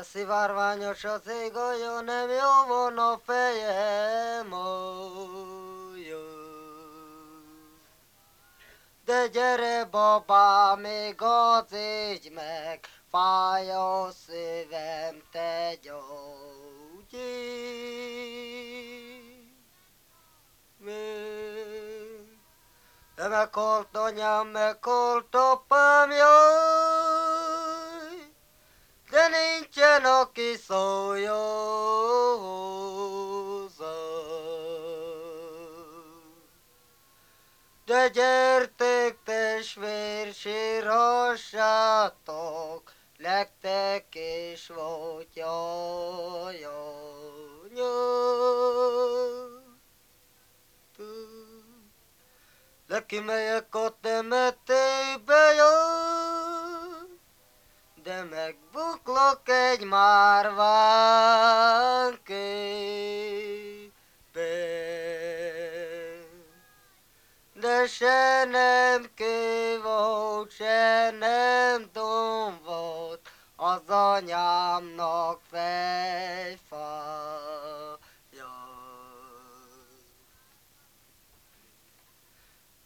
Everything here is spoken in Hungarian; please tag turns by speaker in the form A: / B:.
A: De szivárványos az ég, olyan nem jó van a fejem, de gyere babám, még az égy meg, fáj a szívem, te gyógyíts meg. De meghalt anyám, meghalt apám, jaj, de nincsen, aki szóljon hozzá. De gyertek, testvér, sírhassátok, nektek is volt jaj, jaj, jaj. De kimegyek a temetőbe, jaj, de megbuklok egy márvány képen. De se nem kő volt, se nem domb volt az anyámnak fej